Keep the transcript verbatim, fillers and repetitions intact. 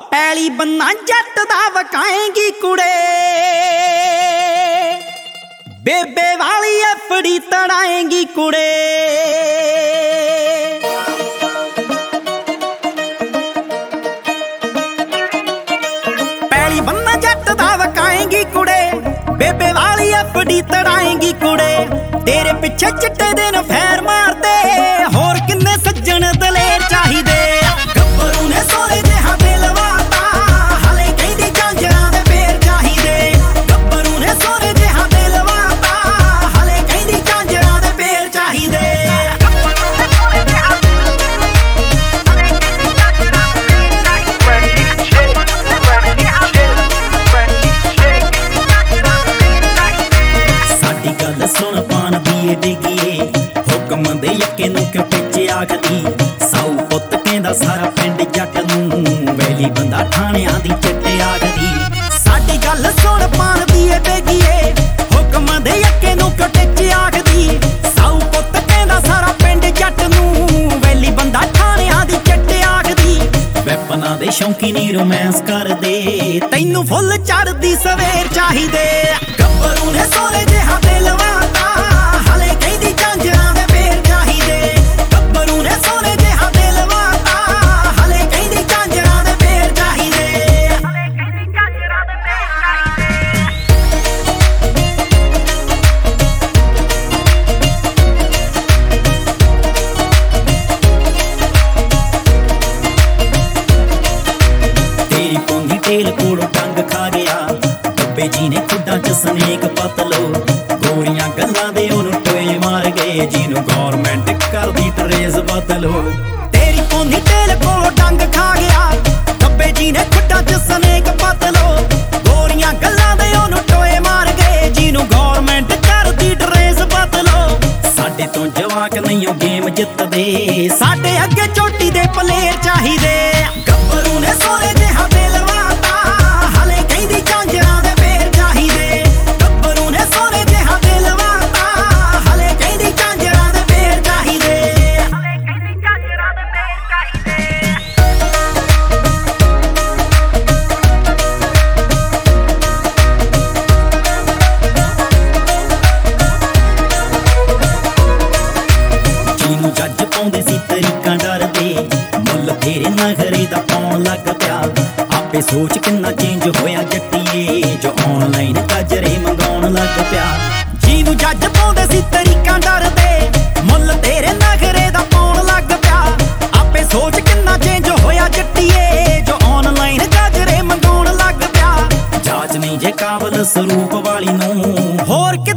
ਪੈਲੀ ਬੰਨਾ ਜੱਟ ਦਾ ਵਕਾਏਂਗੀ ਕੁੜੇ, ਬੇਬੇ ਵਾਲੀ ਐਫੜੀ ਤੜਾਏਂਗੀ ਕੁੜੇ। ਪੈਲੀ ਬੰਨਾ ਜੱਟ ਦਾ ਵਕਾਏਂਗੀ ਕੁੜੇ, ਬੇਬੇ ਵਾਲੀ ਐਫੜੀ ਤੜਾਏਂਗੀ ਕੁੜੇ। ਤੇਰੇ ਪਿੱਛੇ ਚਿੱਟੇ ਦਿਨ ਫੇਰ ਮਾਰਦੇ, ਹੋਰ ਕਿੰਨੇ ਸੱਜਣ ਦਲੇਰ ਚਾਹੀਦੇ। ਗੱਭਰੂ ਨੇ ਸੋਹਣੇ ਜਿਹਾ ਦਿਲ ਵਾਤਾ, ਹਲੇ ਕਹਿੰਦੀ ਝਾਂਜਰਾਂ ਦੇ ਫੇਰ ਚਾਹੀਦੇ। ਗੱਭਰੂ ਨੇ ਸੋਹਣੇ ਜਿਹਾ ਦਿਲ ਵਾਤਾ, ਹਲੇ ਕਹਿੰਦੀ ਝਾਂਜਰਾਂ ਦੇ ਫੇਰ ਚਾਹੀਦੇ। ਸਾਡੀ ਗੱਲ ਸੁਣ ਪਾਣ ਦੀ ਡਿੱਗੀਏ, ਹੁਕਮ ਦੇ ਯੱਕੇ ਨੂੰ ਕਿਉਂ ਪਿੱਛੇ ਆਖਦੀ। ਸਾਊ ਪੁੱਤ ਕਹਿੰਦਾ ਸਾਰਾ ਪਿੰਡ ਜੱਟ ਨੂੰ, ਵੈਲੀ ਬੰਦਾ ਠਾਣਿਆਂ ਦੀ ਚਿੱਟੇ ਆਖਦੀ। ਸਾਡੀ ਗੱਲ ਸੁਣ ਪਾਣ ਦੀ ਡਿੱਗੀਏ, ਹੁਕਮ ਦੇ ਯੱਕੇ ਨੂੰ ਕਿਉਂ ਪਿੱਛੇ ਆਖਦੀ। ਸਾਊ ਪੁੱਤ ਕਹਿੰਦਾ ਸਾਰਾ ਪਿੰਡ ਜੱਟ ਨੂੰ, ਵੈਲੀ ਬੰਦਾ ਠਾਣਿਆਂ ਦੀ ਚਿੱਟੇ ਆਖਦੀ। ਵੈਪਨਾਂ ਦੇ ਸ਼ੌਂਕੀ ਨੀ ਰੋਮਾਂਸ ਕਰਦੇ, ਤੈਨੂੰ ਫੁੱਲ ਚੜਦੀ ਸਵੇਰ ਚਾਹੀਦੇ। ਗੱਭਰੂ ਨੇ ਸੋਹਣੇ ਜਿਹਾ ਦਿਲ ਵਾਤਾ, ਹਲੇ ਕਹਿੰਦੀ ਝਾਂਜਰਾਂ ਦੇ ਫੇਰ ਚਾਹੀਦੇ। ਗੱਭਰੂ ਨੇ ਸੋਹਣੇ ਜਿਹਾ ਦਿਲ ਵਾਤਾ, ਹਲੇ ਕਹਿੰਦੀ ਝਾਂਜਰਾਂ ਦੇ ਫੇਰ ਚਾਹੀਦੇ। ਤੇਰੀ ਪੌਂਦੀ ਤੇਲ ਕੋਲੋਂ ਟੰਗ ਖਾ ਗਿਆ, ਬੱਬੇ ਜੀ ਨੇ ਖੁੱਡਾਂ ਚ ਸਨੇਕ ਪਤਲੋ। ਗੋਰੀਆਂ ਗੱਲਾਂ ਦੇ ਉਹਨੂੰ ਟੋਏ ਮਾਰ ਗਏ, ਜਿਹਨੂੰ ਗੌਰਮੈਂਟ ਕਰਦੀ ਟਰੇਸ ਬਦਲੋ। ਤੇਰੀ ਪੌਂਦੀ ਤੇਲ ਕੋਲੋਂ ਟੰਗ ਖਾ ਗਿਆ, ਬੱਬੇ ਜੀ ਨੇ ਖੁੱਡਾਂ ਚ ਸਨੇਕ ਪਤਲੋ। ਗੋਰੀਆਂ ਗੱਲਾਂ ਦੇ ਉਹਨੂੰ ਟੋਏ ਮਾਰ ਗਏ, ਜਿਹਨੂੰ ਗੌਰਮੈਂਟ ਕਰਦੀ ਟਰੇਸ ਬਦਲੋ। ਸਾਡੇ ਤੋਂ ਜਵਾਕ ਨਹੀਂ ਉਹ ਗੇਮ ਜਿੱਤਦੇ, ਸਾਡੇ ਅੱਗੇ ਚੋਟੀ ਦੇ ਪਲੇਅਰ ਚਾਹੀਦੇ। ਗੱਭਰੂ ਨੇ ਸੋਹਣੇ ਜਿਹਾ ਦਿਲ ਵਾਤਾ, ਹਲੇ ਕਹਿੰਦੀ ਝਾਂਜਰਾਂ ਦੇ ਫੇਰ ਚਾਹੀਦੇ। ਗੱਭਰੂ ਨੇ ਸੋਹਣੇ ਜਿਹਾ ਦਿਲ ਵਾਤਾ, ਹਲੇ ਕਹਿੰਦੀ ਝਾਂਜਰਾਂ ਦੇ ਫੇਰ ਚਾਹੀਦੇ। ਜਿਹਨੂੰ ਜੱਜ ਪਾਉਂਦੇ ਸੀ ਤਰੀਕਾਂ ਡਰਦੇ, ਮੁੱਲ ਤੇਰੇ ਨਖਰੇ ਦਾ ਪਾਉਣ ਲੱਗ ਪਿਆ। ਆਪੇ ਸੋਚ ਕਿੰਨਾ ਚੇਂਜ ਹੋਇਆ ਜੱਟੀਏ, ਜੋ ਆਨਲਾਈਨ ਕਾਜਰੇ ਮੰਗਾਉਣ ਲੱਗ ਪਿਆ। ਜਿਹਨੂੰ ਜੱਜ ਪਾਉਂਦੇ ਸੀ ਤਰੀਕਾਂ ਡਰਦੇ, ਮੁੱਲ ਤੇਰੇ ਨਖਰੇ ਦਾ ਪਾਉਣ ਲੱਗ ਪਿਆ। ਆਪੇ ਸੋਚ ਕਿੰਨਾ ਚੇਂਜ ਹੋਇਆ ਜੱਟੀਏ, ਜੋ ਆਨਲਾਈਨ ਕਾਜਰੇ ਮੰਗਾਉਣ ਲੱਗ ਪਿਆ। ਜਾਚ ਨਹੀਂ ਜੇ ਕਾਬਲ ਸਰੂਪ ਵਾਲੀ ਨੂੰ, ਹੋਰ